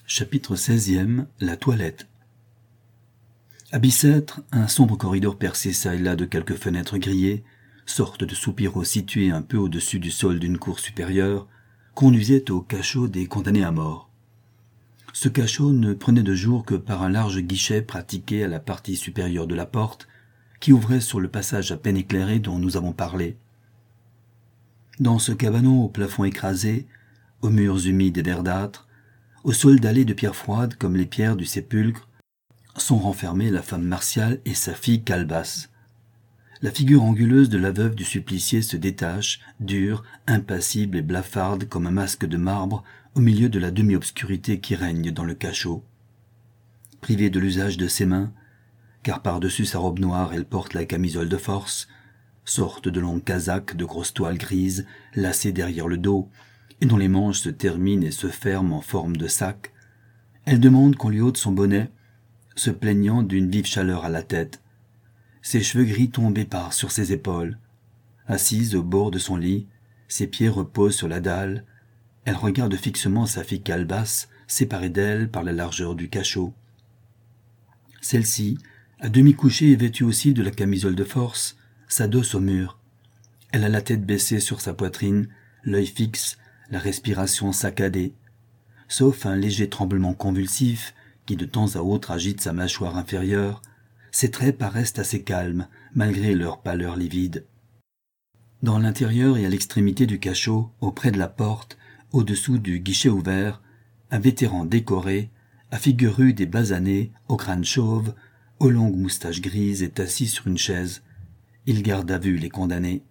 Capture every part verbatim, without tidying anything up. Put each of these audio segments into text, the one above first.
Chapitre seizième. La toilette. À Bicêtre, un sombre corridor percé çà et là de quelques fenêtres grillées, sorte de soupiraux situé un peu au-dessus du sol d'une cour supérieure, conduisait au cachot des condamnés à mort. Ce cachot ne prenait de jour que par un large guichet pratiqué à la partie supérieure de la porte, qui ouvrait sur le passage à peine éclairé dont nous avons parlé. Dans ce cabanon au plafond écrasé, aux murs humides et verdâtres, au sol dallé de pierres froides comme les pierres du sépulcre, sont renfermées la femme Martial et sa fille Calebasse. La figure anguleuse de la veuve du supplicié se détache, dure, impassible et blafarde comme un masque de marbre au milieu de la demi-obscurité qui règne dans le cachot. Privée de l'usage de ses mains, car par-dessus sa robe noire elle porte la camisole de force, sorte de longue casaque de grosse toile grise lacée derrière le dos, et dont les manches se terminent et se ferment en forme de sac, elle demande qu'on lui ôte son bonnet, se plaignant d'une vive chaleur à la tête. Ses cheveux gris tombent épars sur ses épaules. Assise au bord de son lit, ses pieds reposent sur la dalle, elle regarde fixement sa fille Calebasse, séparée d'elle par la largeur du cachot. Celle-ci, à demi couchée et vêtue aussi de la camisole de force, s'adosse au mur. Elle a la tête baissée sur sa poitrine, l'œil fixe, la respiration saccadée. Sauf un léger tremblement convulsif qui de temps à autre agite sa mâchoire inférieure, ses traits paraissent assez calmes, malgré leur pâleur livide. Dans l'intérieur et à l'extrémité du cachot, auprès de la porte, au-dessous du guichet ouvert, un vétéran décoré, à figure rude et basanée, au crâne chauve, aux longues moustaches grises, est assis sur une chaise. Il garde à vue les condamnés.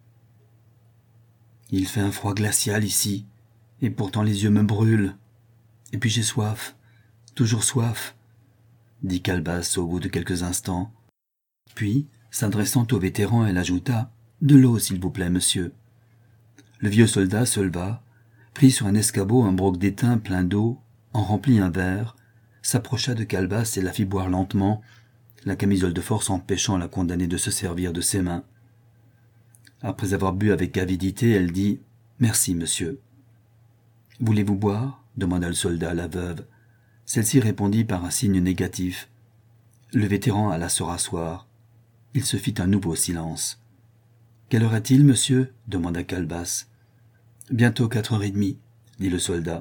Il fait un froid glacial ici, et pourtant les yeux me brûlent. Et puis j'ai soif, toujours soif, dit Calebasse au bout de quelques instants. Puis, s'adressant au vétéran, elle ajouta « De l'eau, s'il vous plaît, monsieur ». Le vieux soldat se leva, prit sur un escabeau un broc d'étain plein d'eau, en remplit un verre, s'approcha de Calebasse et la fit boire lentement, la camisole de force empêchant la condamnée de se servir de ses mains. Après avoir bu avec avidité, elle dit « Merci, monsieur ». « Voulez-vous boire ?» demanda le soldat à la veuve. Celle-ci répondit par un signe négatif. Le vétéran alla se rasseoir. Il se fit un nouveau silence. « Quelle heure est-il, monsieur ?» demanda Calebasse. « Bientôt quatre heures et demie, » dit le soldat.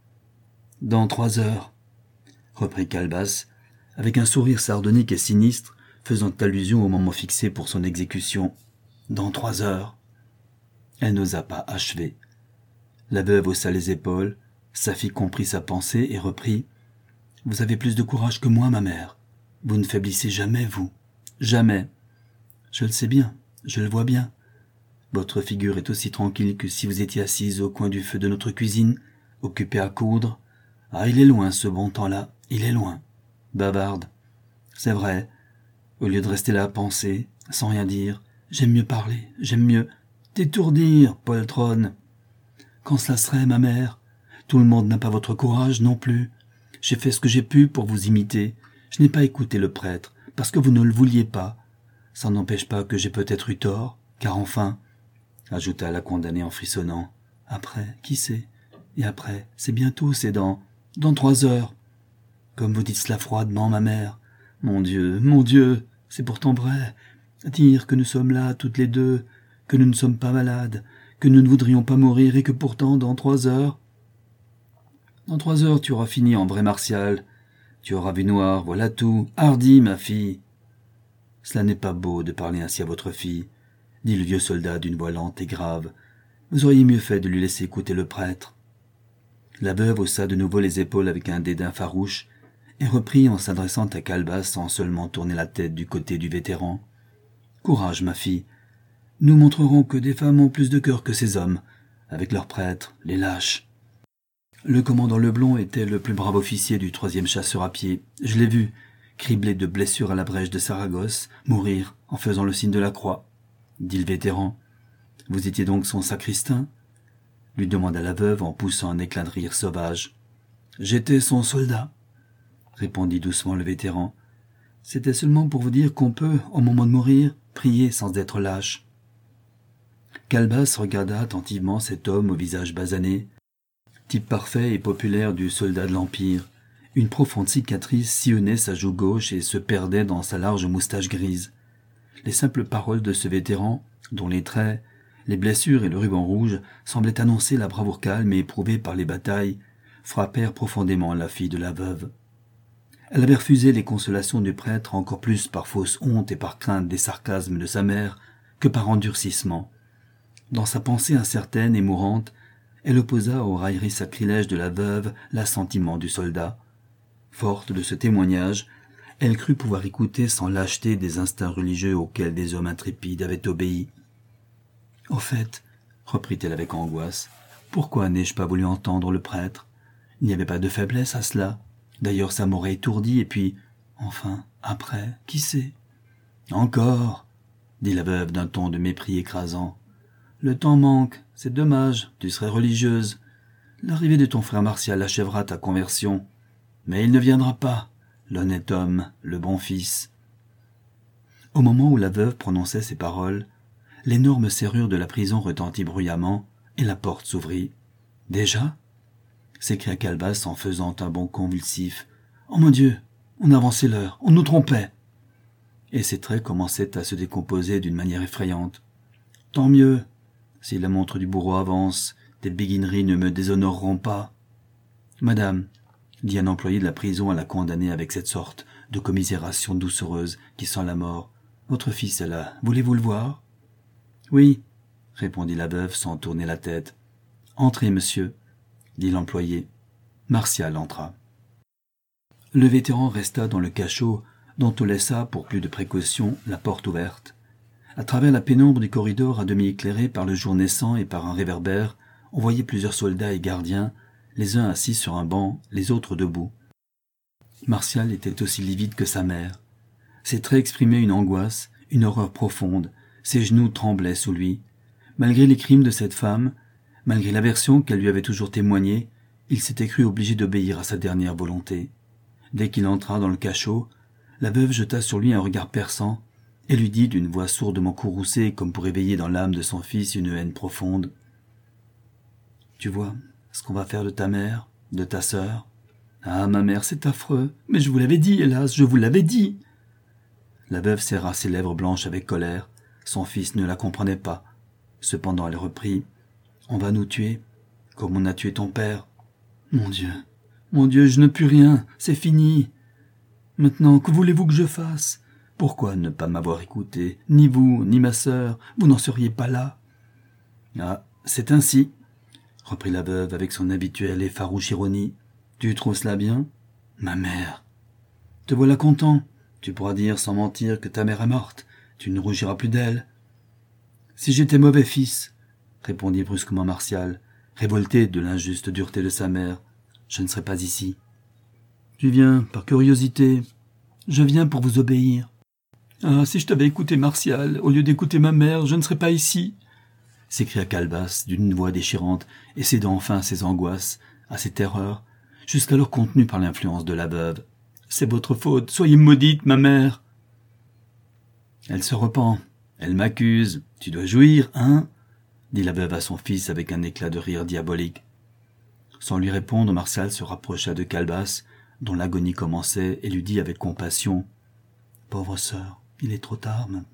« Dans trois heures, » reprit Calebasse, avec un sourire sardonique et sinistre, faisant allusion au moment fixé pour son exécution. « Dans trois heures. » Elle n'osa pas achever. La veuve haussa les épaules, sa fille comprit sa pensée et reprit. « Vous avez plus de courage que moi, ma mère. Vous ne faiblissez jamais, vous. Jamais. Je le sais bien, je le vois bien. Votre figure est aussi tranquille que si vous étiez assise au coin du feu de notre cuisine, occupée à coudre. Ah, il est loin, ce bon temps-là, il est loin. Bavarde. C'est vrai. Au lieu de rester là à penser, sans rien dire, j'aime mieux parler, j'aime mieux t'étourdir, poltronne. Quand cela serait, ma mère? Tout le monde n'a pas votre courage non plus. J'ai fait ce que j'ai pu pour vous imiter. Je n'ai pas écouté le prêtre, parce que vous ne le vouliez pas. Ça n'empêche pas que j'ai peut-être eu tort, car enfin, ajouta la condamnée en frissonnant, après, qui sait? Et après, c'est bientôt, c'est dans, dans trois heures. Comme vous dites cela froidement, ma mère. Mon Dieu, mon Dieu, c'est pourtant vrai. Dire que nous sommes là, toutes les deux, que nous ne sommes pas malades, que nous ne voudrions pas mourir et que pourtant, dans trois heures... Dans trois heures, tu auras fini en vrai Martial. Tu auras vu noir, voilà tout. Hardi, ma fille. Cela n'est pas beau de parler ainsi à votre fille, dit le vieux soldat d'une voix lente et grave. Vous auriez mieux fait de lui laisser écouter le prêtre. La veuve haussa de nouveau les épaules avec un dédain farouche et reprit en s'adressant à Calebasse sans seulement tourner la tête du côté du vétéran. Courage, ma fille. Nous montrerons que des femmes ont plus de cœur que ces hommes, avec leurs prêtres, les lâches. Le commandant Leblond était le plus brave officier du troisième chasseur à pied. Je l'ai vu, criblé de blessures à la brèche de Saragosse, mourir en faisant le signe de la croix, dit le vétéran. Vous étiez donc son sacristain? Lui demanda la veuve en poussant un éclat de rire sauvage. J'étais son soldat, répondit doucement le vétéran. C'était seulement pour vous dire qu'on peut, au moment de mourir, prier sans être lâche. Calebasse regarda attentivement cet homme au visage basané. type parfait et populaire du soldat de l'Empire. Une profonde cicatrice sillonnait sa joue gauche et se perdait dans sa large moustache grise. Les simples paroles de ce vétéran, dont les traits, les blessures et le ruban rouge semblaient annoncer la bravoure calme et éprouvée par les batailles, frappèrent profondément la fille de la veuve. Elle avait refusé les consolations du prêtre encore plus par fausse honte et par crainte des sarcasmes de sa mère que par endurcissement. Dans sa pensée incertaine et mourante, elle opposa aux railleries sacrilèges de la veuve l'assentiment du soldat. Forte de ce témoignage, elle crut pouvoir écouter sans lâcheté des instincts religieux auxquels des hommes intrépides avaient obéi. « Au fait, reprit-elle avec angoisse, pourquoi n'ai-je pas voulu entendre le prêtre? Il n'y avait pas de faiblesse à cela. D'ailleurs, ça m'aurait étourdi, et puis, enfin, après, qui sait ?»« Encore, dit la veuve d'un ton de mépris écrasant. Le temps manque, c'est dommage, tu serais religieuse. L'arrivée de ton frère Martial achèvera ta conversion. Mais il ne viendra pas, l'honnête homme, le bon fils. » Au moment où la veuve prononçait ces paroles, l'énorme serrure de la prison retentit bruyamment et la porte s'ouvrit. « Déjà ?» s'écria Calebasse en faisant un bond convulsif. « Oh mon Dieu, on avançait l'heure, on nous trompait !» Et ses traits commençaient à se décomposer d'une manière effrayante. « Tant mieux, si la montre du bourreau avance, tes béguineries ne me déshonoreront pas. »« Madame, » dit un employé de la prison à la condamnée avec cette sorte de commisération doucereuse qui sent la mort, « votre fils est là, voulez-vous le voir ?»« Oui, » répondit la veuve sans tourner la tête. « Entrez, monsieur, » dit l'employé. Martial entra. Le vétéran resta dans le cachot, dont on laissa, pour plus de précaution, la porte ouverte. À travers la pénombre du corridor à demi éclairé par le jour naissant et par un réverbère, on voyait plusieurs soldats et gardiens, les uns assis sur un banc, les autres debout. Martial était aussi livide que sa mère. Ses traits exprimaient une angoisse, une horreur profonde, ses genoux tremblaient sous lui. Malgré les crimes de cette femme, malgré l'aversion qu'elle lui avait toujours témoignée, il s'était cru obligé d'obéir à sa dernière volonté. Dès qu'il entra dans le cachot, la veuve jeta sur lui un regard perçant et lui dit d'une voix sourdement courroucée comme pour éveiller dans l'âme de son fils une haine profonde. « Tu vois ce qu'on va faire de ta mère, de ta sœur ? Ah, ma mère, c'est affreux, mais je vous l'avais dit, hélas, je vous l'avais dit !» La veuve serra ses lèvres blanches avec colère. Son fils ne la comprenait pas. Cependant, elle reprit. « On va nous tuer, comme on a tué ton père. Mon Dieu, mon Dieu, je ne puis rien, c'est fini. Maintenant, que voulez-vous que je fasse ? Pourquoi ne pas m'avoir écouté, ni vous, ni ma sœur, vous n'en seriez pas là. »« Ah, c'est ainsi, » reprit la veuve avec son habituelle et farouche ironie. « Tu trouves cela bien ? Ma mère. Te voilà content, tu pourras dire sans mentir que ta mère est morte, tu ne rougiras plus d'elle. »« Si j'étais mauvais fils, » répondit brusquement Martial, révolté de l'injuste dureté de sa mère, « je ne serais pas ici. »« Tu viens par curiosité. Je viens pour vous obéir. »« Ah, si je t'avais écouté, Martial, au lieu d'écouter ma mère, je ne serais pas ici. » s'écria Calebasse d'une voix déchirante et cédant enfin à ses angoisses, à ses terreurs, jusqu'alors contenues par l'influence de la veuve. « C'est votre faute, soyez maudite, ma mère !»« Elle se repent, elle m'accuse, tu dois jouir, hein ?» dit la veuve à son fils avec un éclat de rire diabolique. Sans lui répondre, Martial se rapprocha de Calebasse, dont l'agonie commençait, et lui dit avec compassion. « Pauvre sœur, il est trop tard maintenant. »«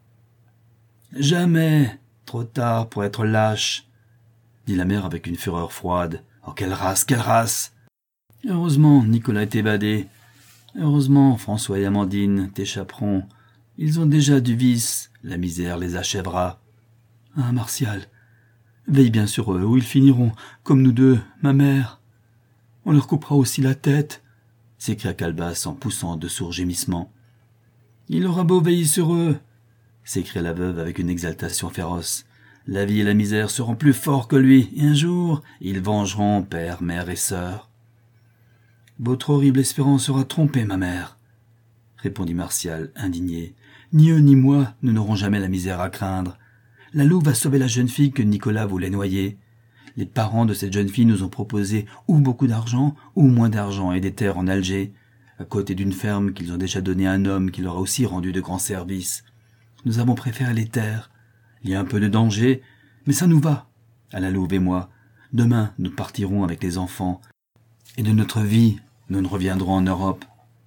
Jamais trop tard pour être lâche, » dit la mère avec une fureur froide. « Oh, quelle race, quelle race ! Heureusement, Nicolas est évadé. Heureusement, François et Amandine t'échapperont. Ils ont déjà du vice, la misère les achèvera. Ah, Martial, veille bien sur eux, ou ils finiront, comme nous deux, ma mère. On leur coupera aussi la tête, » s'écria Calebasse en poussant de sourds gémissements. « Il aura beau veiller sur eux, » s'écria la veuve avec une exaltation féroce. « La vie et la misère seront plus forts que lui, et un jour, ils vengeront père, mère et sœur. »« Votre horrible espérance sera trompée, ma mère, » répondit Martial, indigné. « Ni eux ni moi, nous n'aurons jamais la misère à craindre. La louve va sauver la jeune fille que Nicolas voulait noyer. Les parents de cette jeune fille nous ont proposé ou beaucoup d'argent, ou moins d'argent et des terres en Alger, à côté d'une ferme qu'ils ont déjà donnée à un homme qui leur a aussi rendu de grands services. Nous avons préféré les terres. Il y a un peu de danger, mais ça nous va, à la louve et moi. Demain, nous partirons avec les enfants, et de notre vie, nous ne reviendrons en Europe. »«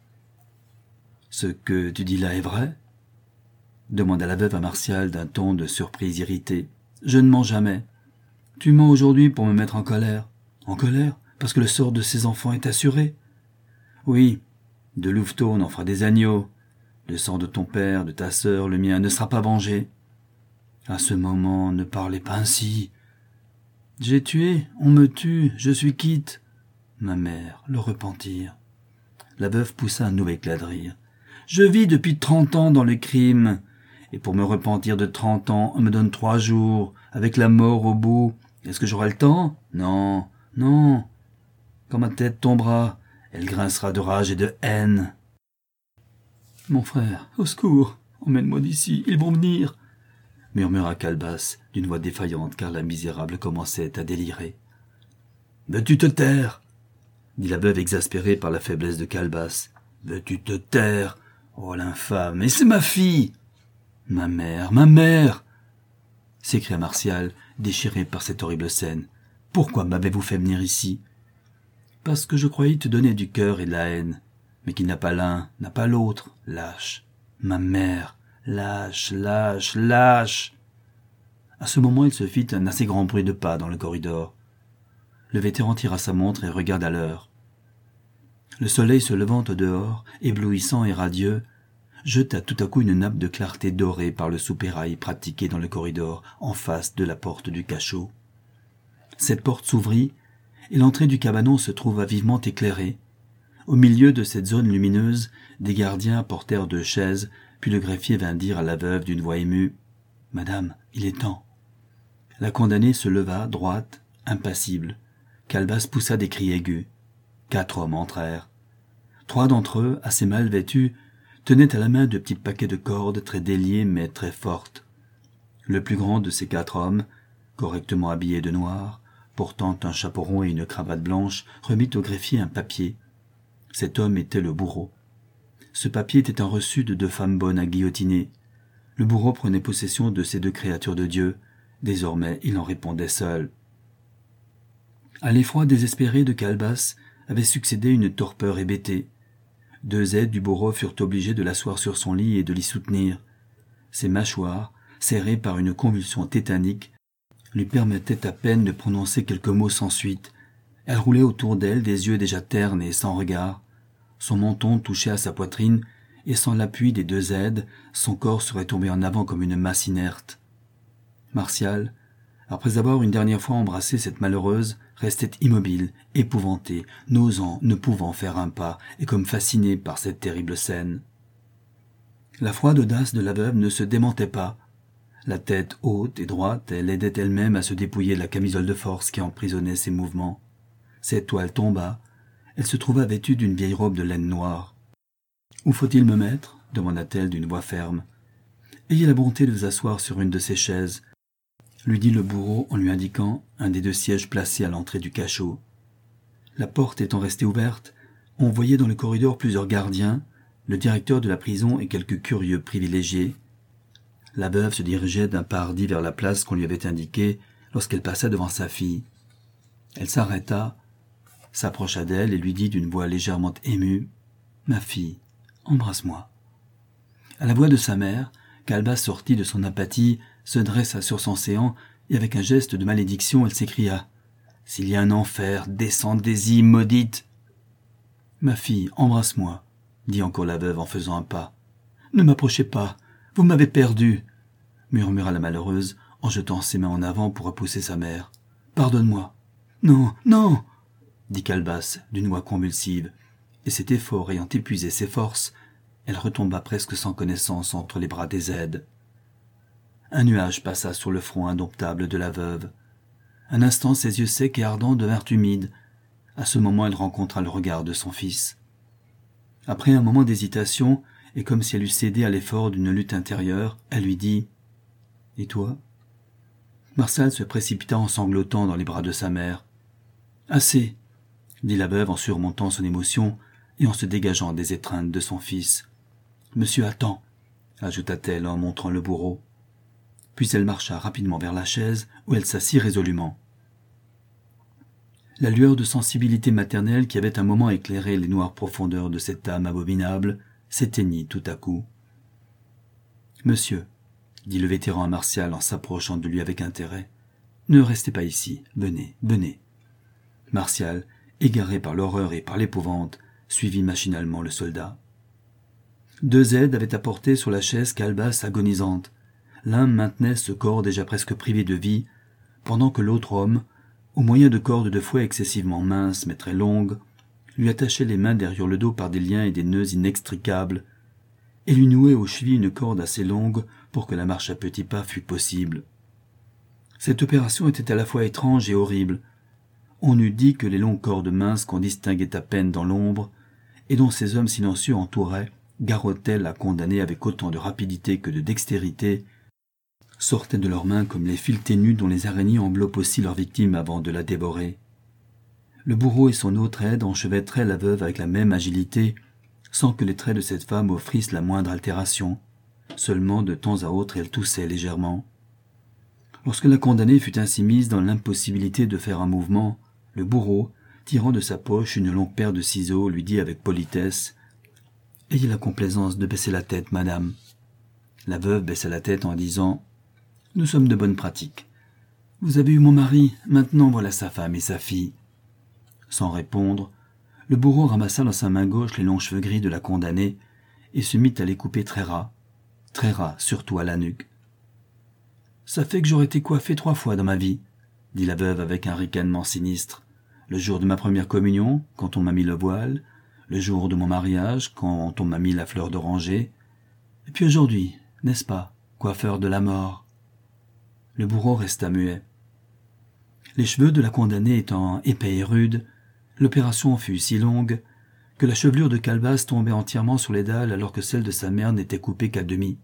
Ce que tu dis là est vrai ?» demanda la veuve à Martial d'un ton de surprise irritée. « Je ne mens jamais. Tu mens aujourd'hui pour me mettre en colère. »« En colère ? Parce que le sort de ces enfants est assuré. »« Oui, de Louveteaux on en fera des agneaux. Le sang de ton père, de ta sœur, le mien ne sera pas vengé. »« À ce moment, ne parlez pas ainsi. »« J'ai tué, on me tue, je suis quitte. » Ma mère, le repentir. La veuve poussa un nouvel éclat de rire. « Je vis depuis trente ans dans le crime, et pour me repentir de trente ans, on me donne trois jours, avec la mort au bout. Est-ce que j'aurai le temps ? Non, non. Quand ma tête tombera, elle grincera de rage et de haine. »« Mon frère, au secours, emmène-moi d'ici, ils vont venir !» murmura Calebasse d'une voix défaillante car la misérable commençait à délirer. « Veux-tu te taire ?» dit la veuve exaspérée par la faiblesse de Calebasse. « Veux-tu te taire ? Oh l'infâme, et c'est ma fille !»« Ma mère, ma mère !» s'écria Martial, déchiré par cette horrible scène. « Pourquoi m'avez-vous fait venir ici ?»« Parce que je croyais te donner du cœur et de la haine, mais qui n'a pas l'un, n'a pas l'autre, lâche. Ma mère, lâche, lâche, lâche !» À ce moment, il se fit un assez grand bruit de pas dans le corridor. Le vétéran tira sa montre et regarda l'heure. Le soleil se levant au dehors, éblouissant et radieux, jeta tout à coup une nappe de clarté dorée par le soupirail pratiqué dans le corridor en face de la porte du cachot. Cette porte s'ouvrit, et l'entrée du cabanon se trouva vivement éclairée. Au milieu de cette zone lumineuse, des gardiens apportèrent deux chaises, puis le greffier vint dire à la veuve d'une voix émue « Madame, il est temps. » La condamnée se leva, droite, impassible. Calebasse poussa des cris aigus. Quatre hommes entrèrent. Trois d'entre eux, assez mal vêtus, tenaient à la main de petits paquets de cordes très déliés mais très fortes. Le plus grand de ces quatre hommes, correctement habillé de noir, portant un chapeau rond et une cravate blanche, remit au greffier un papier. Cet homme était le bourreau. Ce papier était un reçu de deux femmes bonnes à guillotiner. Le bourreau prenait possession de ces deux créatures de Dieu. Désormais, il en répondait seul. À l'effroi désespéré de Calebasse avait succédé une torpeur hébétée. Deux aides du bourreau furent obligés de l'asseoir sur son lit et de l'y soutenir. Ses mâchoires, serrées par une convulsion tétanique, lui permettaient à peine de prononcer quelques mots sans suite. Elle roulait autour d'elle des yeux déjà ternes et sans regard. Son menton touchait à sa poitrine, et sans l'appui des deux aides, son corps serait tombé en avant comme une masse inerte. Martial, après avoir une dernière fois embrassé cette malheureuse, restait immobile, épouvanté, n'osant, ne pouvant faire un pas, et comme fasciné par cette terrible scène. La froide audace de la veuve ne se démentait pas. La tête haute et droite, elle aidait elle-même à se dépouiller la camisole de force qui emprisonnait ses mouvements. Cette toile tomba, elle se trouva vêtue d'une vieille robe de laine noire. « Où faut-il me mettre ?» demanda-t-elle d'une voix ferme. « Ayez la bonté de vous asseoir sur une de ces chaises, » lui dit le bourreau en lui indiquant un des deux sièges placés à l'entrée du cachot. La porte étant restée ouverte, on voyait dans le corridor plusieurs gardiens, le directeur de la prison et quelques curieux privilégiés. La veuve se dirigeait d'un pas hardi vers la place qu'on lui avait indiquée lorsqu'elle passa devant sa fille. Elle s'arrêta, s'approcha d'elle et lui dit d'une voix légèrement émue « Ma fille, embrasse-moi. » À la voix de sa mère, Calebasse sortit de son apathie, se dressa sur son séant, et avec un geste de malédiction, elle s'écria « S'il y a un enfer, descendez-y, maudite !»« Ma fille, embrasse-moi, » dit encore la veuve en faisant un pas. « Ne m'approchez pas, vous m'avez perdue !» murmura la malheureuse en jetant ses mains en avant pour repousser sa mère. « Pardonne-moi. »« Non, non !» dit Calebasse d'une voix convulsive, et cet effort ayant épuisé ses forces, elle retomba presque sans connaissance entre les bras des aides. Un nuage passa sur le front indomptable de la veuve. Un instant, ses yeux secs et ardents devinrent humides. À ce moment, elle rencontra le regard de son fils. Après un moment d'hésitation, et comme si elle eût cédé à l'effort d'une lutte intérieure, elle lui dit « Et toi ?» Martial se précipita en sanglotant dans les bras de sa mère. « Assez !» dit la veuve en surmontant son émotion et en se dégageant des étreintes de son fils. « Monsieur attend !» ajouta-t-elle en montrant le bourreau. Puis elle marcha rapidement vers la chaise où elle s'assit résolument. La lueur de sensibilité maternelle qui avait un moment éclairé les noires profondeurs de cette âme abominable s'éteignit tout à coup. « Monsieur, » dit le vétéran à Martial en s'approchant de lui avec intérêt, « ne restez pas ici, venez, venez. » Martial, égaré par l'horreur et par l'épouvante, suivit machinalement le soldat. Deux aides avaient apporté sur la chaise Calebasse agonisante. L'un maintenait ce corps déjà presque privé de vie, pendant que l'autre homme, au moyen de cordes de fouet excessivement minces mais très longues, lui attachait les mains derrière le dos par des liens et des nœuds inextricables, et lui nouait aux chevilles une corde assez longue pour que la marche à petits pas fût possible. Cette opération était à la fois étrange et horrible. On eût dit que les longues cordes minces qu'on distinguait à peine dans l'ombre, et dont ces hommes silencieux entouraient, garrottaient la condamnée avec autant de rapidité que de dextérité, sortaient de leurs mains comme les fils ténus dont les araignées enveloppent aussi leur victime avant de la dévorer. Le bourreau et son autre aide enchevêtraient la veuve avec la même agilité, sans que les traits de cette femme offrissent la moindre altération. Seulement, de temps à autre, elle toussait légèrement. Lorsque la condamnée fut ainsi mise dans l'impossibilité de faire un mouvement, le bourreau, tirant de sa poche une longue paire de ciseaux, lui dit avec politesse « Ayez la complaisance de baisser la tête, madame. » La veuve baissa la tête en disant « Nous sommes de bonne pratique. Vous avez eu mon mari, maintenant voilà sa femme et sa fille. » Sans répondre, le bourreau ramassa dans sa main gauche les longs cheveux gris de la condamnée et se mit à les couper très ras, très ras, surtout à la nuque. « Ça fait que j'aurais été coiffé trois fois dans ma vie, » dit la veuve avec un ricanement sinistre. « Le jour de ma première communion, quand on m'a mis le voile, le jour de mon mariage, quand on m'a mis la fleur d'oranger, et puis aujourd'hui, n'est-ce pas, coiffeur de la mort ?» Le bourreau resta muet. Les cheveux de la condamnée étant épais et rudes, l'opération fut si longue que la chevelure de Calebasse tombait entièrement sur les dalles alors que celle de sa mère n'était coupée qu'à demi.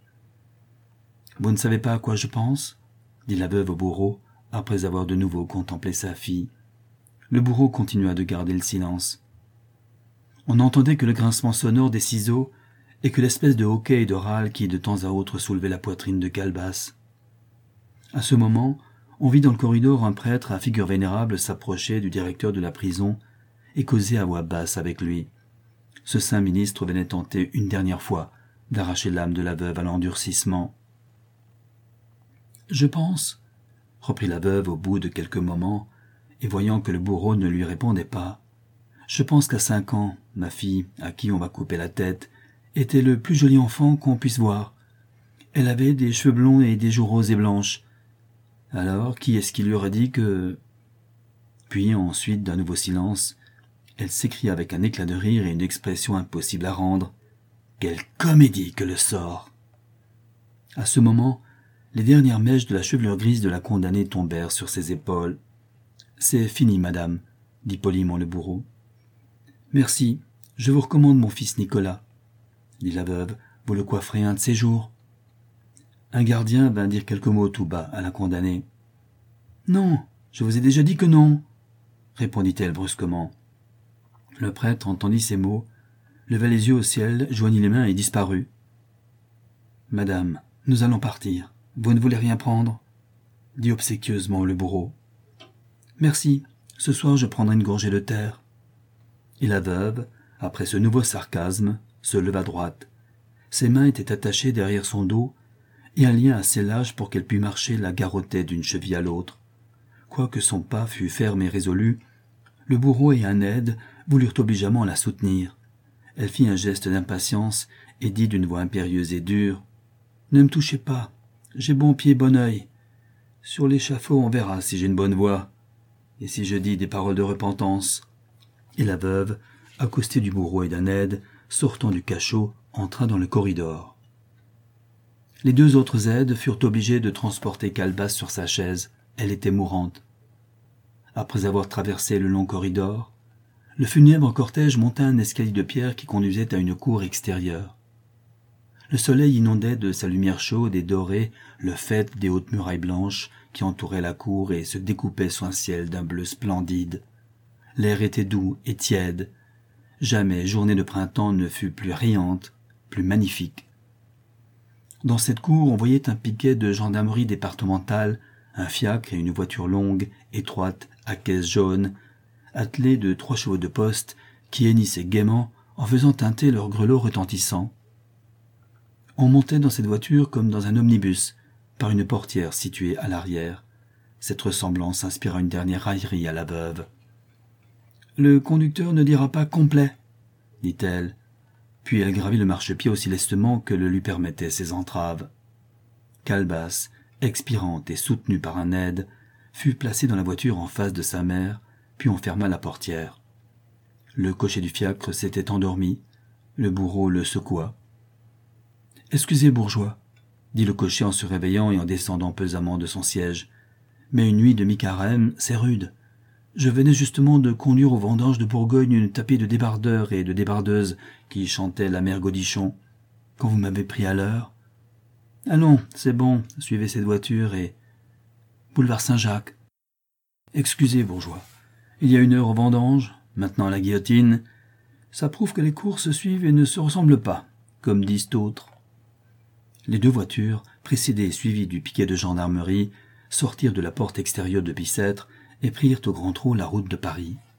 « Vous ne savez pas à quoi je pense ?» dit la veuve au bourreau, après avoir de nouveau contemplé sa fille. Le bourreau continua de garder le silence. On n'entendait que le grincement sonore des ciseaux et que l'espèce de hoquet et de râle qui de temps à autre soulevait la poitrine de Calebasse. À ce moment, on vit dans le corridor un prêtre à figure vénérable s'approcher du directeur de la prison et causer à voix basse avec lui. Ce saint ministre venait tenter une dernière fois d'arracher l'âme de la veuve à l'endurcissement. « Je pense, » reprit la veuve au bout de quelques moments, et voyant que le bourreau ne lui répondait pas, « je pense qu'à cinq ans, ma fille, à qui on va couper la tête, était le plus joli enfant qu'on puisse voir. Elle avait des cheveux blonds et des joues roses et blanches. Alors, qui est-ce qui lui aurait dit que... » Puis, ensuite, d'un nouveau silence, elle s'écria avec un éclat de rire et une expression impossible à rendre. « Quelle comédie que le sort !» À ce moment, les dernières mèches de la chevelure grise de la condamnée tombèrent sur ses épaules. « C'est fini, madame, » dit poliment le bourreau. « Merci, je vous recommande mon fils Nicolas, » dit la veuve, « vous le coifferez un de ces jours. » Un gardien vint dire quelques mots tout bas à la condamnée. « Non, je vous ai déjà dit que non, » répondit-elle brusquement. Le prêtre entendit ces mots, leva les yeux au ciel, joignit les mains et disparut. « Madame, nous allons partir. Vous ne voulez rien prendre ?» dit obséquieusement le bourreau. « Merci, ce soir je prendrai une gorgée de terre. » Et la veuve, après ce nouveau sarcasme, se leva droite. Ses mains étaient attachées derrière son dos, et un lien assez large pour qu'elle pût marcher la garrottait d'une cheville à l'autre. Quoique son pas fût ferme et résolu, le bourreau et un aide voulurent obligeamment la soutenir. Elle fit un geste d'impatience et dit d'une voix impérieuse et dure « Ne me touchez pas, j'ai bon pied, bon œil. Sur l'échafaud, on verra si j'ai une bonne voix, et si je dis des paroles de repentance. » Et la veuve, accostée du bourreau et d'un aide, sortant du cachot, entra dans le corridor. Les deux autres aides furent obligées de transporter Calebasse sur sa chaise. Elle était mourante. Après avoir traversé le long corridor, le funèbre cortège monta un escalier de pierre qui conduisait à une cour extérieure. Le soleil inondait de sa lumière chaude et dorée le faîte des hautes murailles blanches qui entouraient la cour et se découpaient sur un ciel d'un bleu splendide. L'air était doux et tiède. Jamais journée de printemps ne fut plus riante, plus magnifique. Dans cette cour, on voyait un piquet de gendarmerie départementale, un fiacre et une voiture longue, étroite, à caisse jaune, attelés de trois chevaux de poste qui hennissaient gaiement en faisant teinter leurs grelots retentissants. On montait dans cette voiture comme dans un omnibus, par une portière située à l'arrière. Cette ressemblance inspira une dernière raillerie à la veuve. « Le conducteur ne dira pas complet, » dit-elle, puis elle gravit le marchepied aussi lestement que le lui permettaient ses entraves. Calebasse, expirante et soutenue par un aide, fut placée dans la voiture en face de sa mère, puis on ferma la portière. Le cocher du fiacre s'était endormi, le bourreau le secoua. « Excusez, bourgeois, » dit le cocher en se réveillant et en descendant pesamment de son siège. « Mais une nuit de mi-carême, c'est rude. Je venais justement de conduire aux vendanges de Bourgogne une tapis de débardeurs et de débardeuses qui chantaient la mère Godichon, quand vous m'avez pris à l'heure. Allons, c'est bon, suivez cette voiture et... Boulevard Saint-Jacques. Excusez, bourgeois, il y a une heure aux vendanges, maintenant à la guillotine. Ça prouve que les courses se suivent et ne se ressemblent pas, comme disent d'autres. » Les deux voitures, précédées et suivies du piquet de gendarmerie, sortirent de la porte extérieure de Bicêtre et prirent au grand trot la route de Paris.